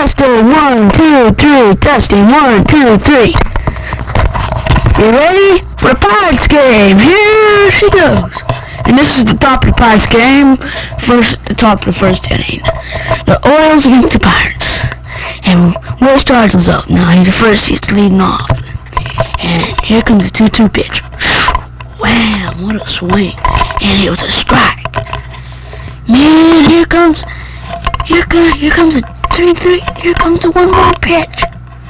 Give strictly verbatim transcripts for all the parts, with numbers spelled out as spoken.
Testing, one, two, three. Testing, one, two, three. You ready for the Pirates game? Here she goes. And this is the top of the Pirates game. First, the top of the first inning. The Orioles against the Pirates. And Will Stargell's up now. He's the first. He's leading off. And here comes the two two pitch. Wham! What a swing. And it was a strike. Man, here comes, here comes, here comes the three three. Here comes the one one pitch.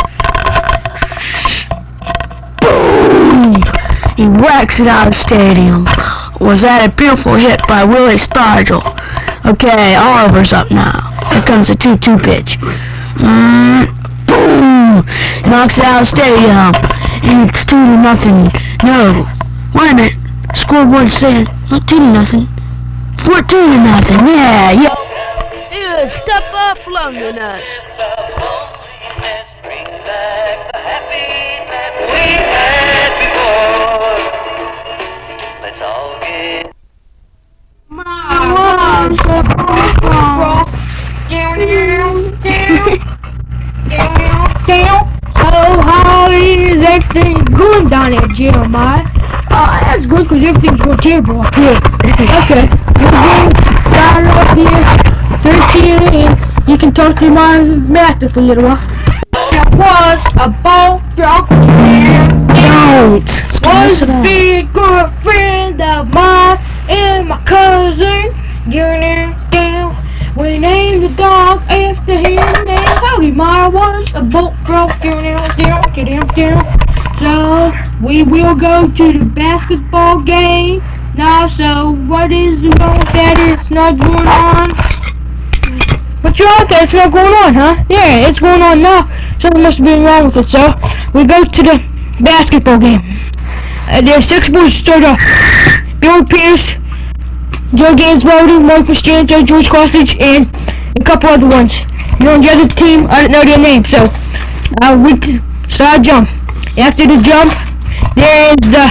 Boom! He whacks it out of the stadium. Was that a beautiful hit by Willie Stargell? Okay, Oliver's up now. Here comes the two two pitch. Mm, boom! Knocks it out of the stadium. And it's two to nothing. No. Wait a minute. Scoreboard saying not two to nothing. Fourteen to nothing. Yeah, yeah. Yeah, step up, London us. Bring back the happiness we had before. Let's all get My love's a broken. Down, down, down, down, down. So how is everything going down there, Jeremiah? Uh, that's good because everything's going terrible up here. Okay, we're going down up here, thirteen, and you can talk to my master for a little while. There was a ball drop here. Don't. Was a big good friend of mine and my cousin. Down, down. We named the dog after him, and Hoagie Meyer was a boat broke down, down, down, down, down. So we will go to the basketball game now. So what is wrong with that? It's not going on. What's wrong with that? It's not going on, huh? Yeah, it's going on now. Something must have been wrong with it. So we go to the basketball game. Uh, there's six boys to start off. Bill Pierce, Joe Gansbody, Mark Mastriano, George Costridge, and a couple other ones. You know, the other team, I don't know their names, so uh, we t saw a jump. After the jump, there's the,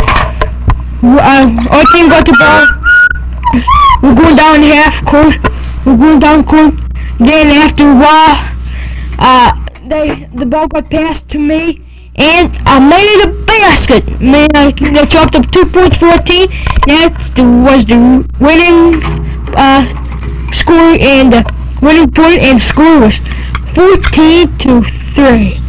uh, our team got the ball. We're going down half court. We're going down court. Then after a while, uh, they, the ball got passed to me, and I made a basket. Man, I, I chopped up two points, fourteen. That was the winning uh, score, and the winning point, and the score was fourteen to three.